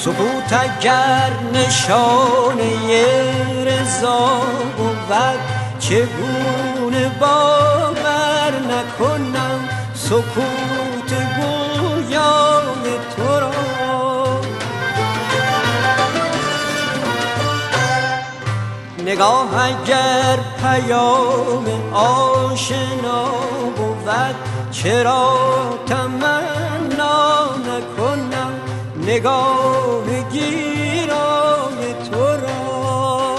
سکوت اگر نشانه رضا بود چگونه باور نکنم سکوت گویای تو را. نگاه اگر پیام آشنا بود چرا تمنا نکنم نگاه گیرای تو را.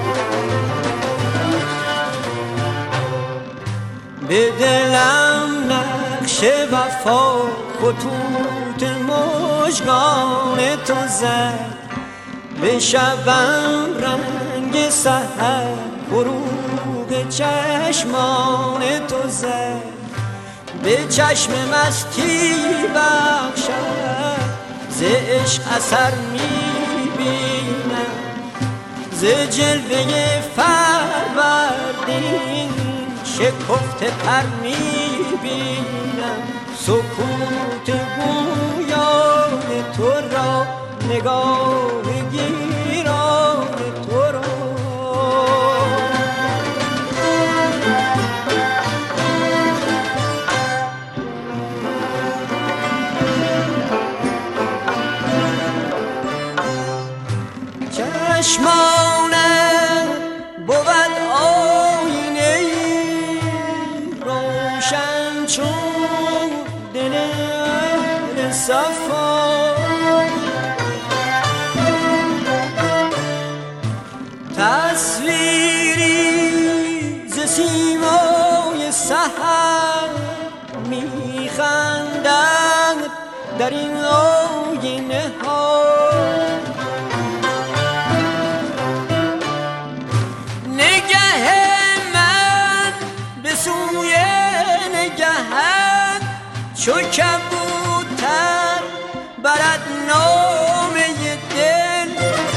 به دلم نقش وفا خطوط مژگان تو زد، به شبم رنگ سحر فروغ چشمان تو زد، به چشم مستی بخشد ز عشق اثر میبینم، ز جلوه فروردین شکفته پر میبینم سکوت گویای تو را نگاه گیرای تو را. چشمانت بود آینه روشن چون دل اهل صفا، تصویری ز سیمای سحر میخندد در این آینه ها. نگه من به سوی نگهت چو کبوتر برد نامه دل،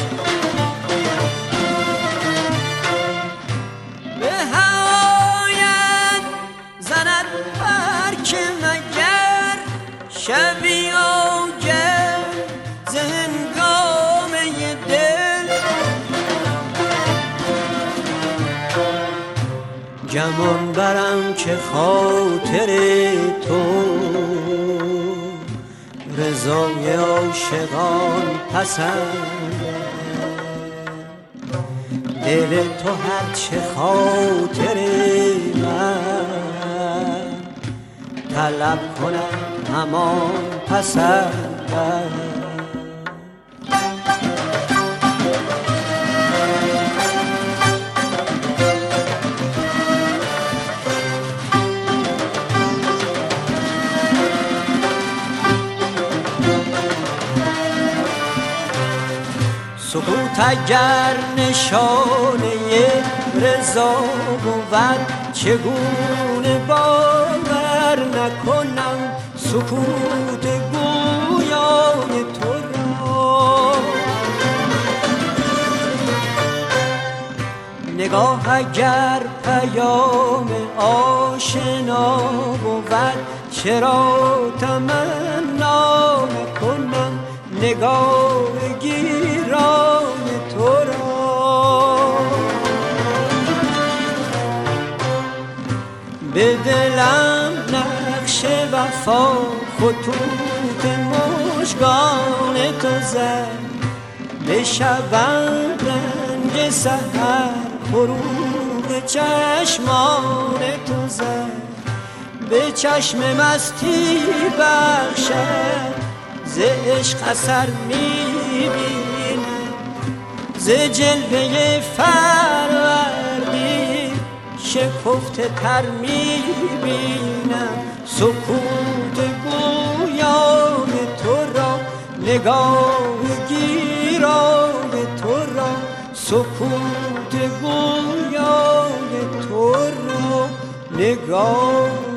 به هوایت زند برک مگر شبی آگر ز هنگامه دل. گمان برم که خاطر تو رضای عاشقان پسند، دل تو هرچه خاطر من طلب کنم همان پسند. سکوت اگر نشانه رضا بود چگونه باور نکنم سکوت گویای تو را. نگاه اگر پیام آشنا بود چرا تمنا نکنم نگاه گیرای تو را. به دلم نقش وفا خطوط مژگان تو زد، به شبم رنگ سحر فروغ چشمان تو زد، به چشم مستی بخشد ز عشق اثر میبینم، ز جلوه فروردین شکفته تر میبینم سکوت گویای تو را نگاه گیرای تو را. سکوت گویای تو را نگاه